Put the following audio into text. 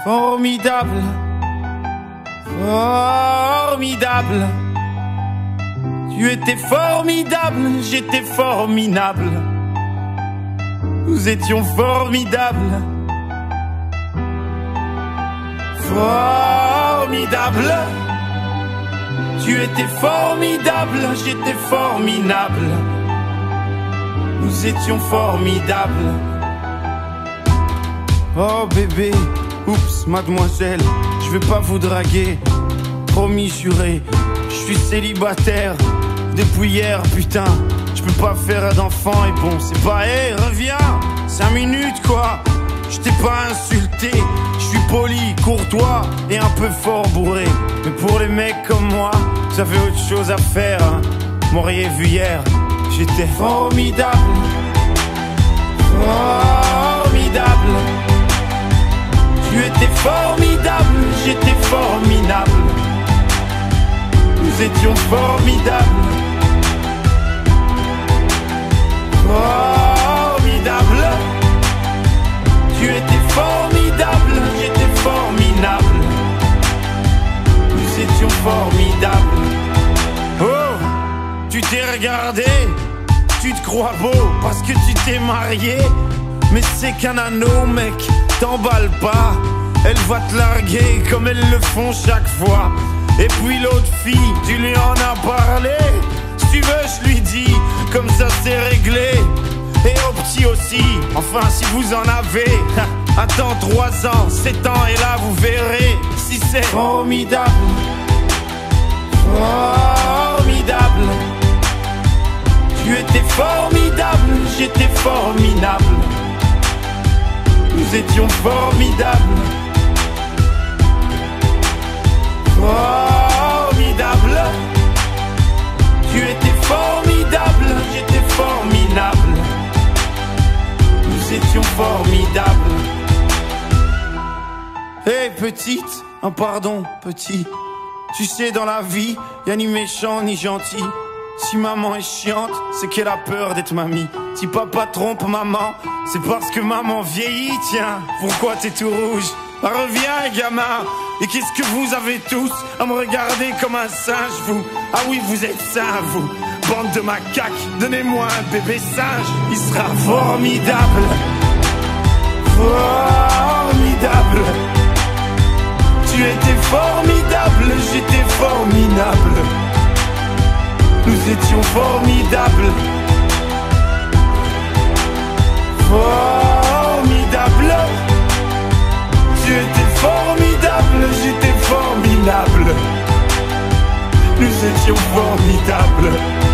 Formidable, formidable. Tu étais formidable, j'étais formidable. Nous étions formidables. Formidable. Tu étais formidable, j'étais formidable. Nous étions formidables. Oh bébé, oups mademoiselle, je vais pas vous draguer. Promis juré, je suis célibataire depuis hier, putain. Je peux pas faire d'enfant et bon, c'est pas, hey, reviens, 5 minutes quoi. Je t'ai pas insulté, je suis poli, courtois et un peu fort bourré. Mais pour les mecs comme moi, vous avez autre chose à faire, hein. M'auriez vu hier, j'étais formidable. Formidable. Tu étais formidable, j'étais formidable. Nous étions formidables. Formidable. Tu étais formidable, j'étais formidable. Nous étions formidables. Oh, tu t'es regardé, tu te crois beau parce que tu t'es marié. Mais c'est qu'un anneau, mec, t'emballe pas. Elle va te larguer comme elles le font chaque fois. Et puis l'autre fille, tu lui en as parlé. Si tu veux, je lui dis, comme ça c'est réglé. Et au petit aussi, enfin si vous en avez. Attends 3 ans, 7 ans et là vous verrez si c'est formidable. Formidable. Tu étais formidable, j'étais formidable. Nous étions formidables. Formidable. Tu étais formidable, j'étais formidable. Nous étions formidables. Hey petite, oh pardon petit. Tu sais dans la vie, y'a ni méchant ni gentil. Si maman est chiante, c'est qu'elle a peur d'être mamie. Si papa trompe maman, c'est parce que maman vieillit, tiens. Pourquoi t'es tout rouge? Bah, reviens gamin. Et qu'est-ce que vous avez tous à me regarder comme un singe, vous? Ah oui, vous êtes sains, vous. Bande de macaques, donnez-moi un bébé singe. Il sera formidable. Formidable. Tu étais formidable, j'étais formidable. Nous étions formidables. Formidable. Tu étais formidable, j'étais formidable. Nous étions formidables.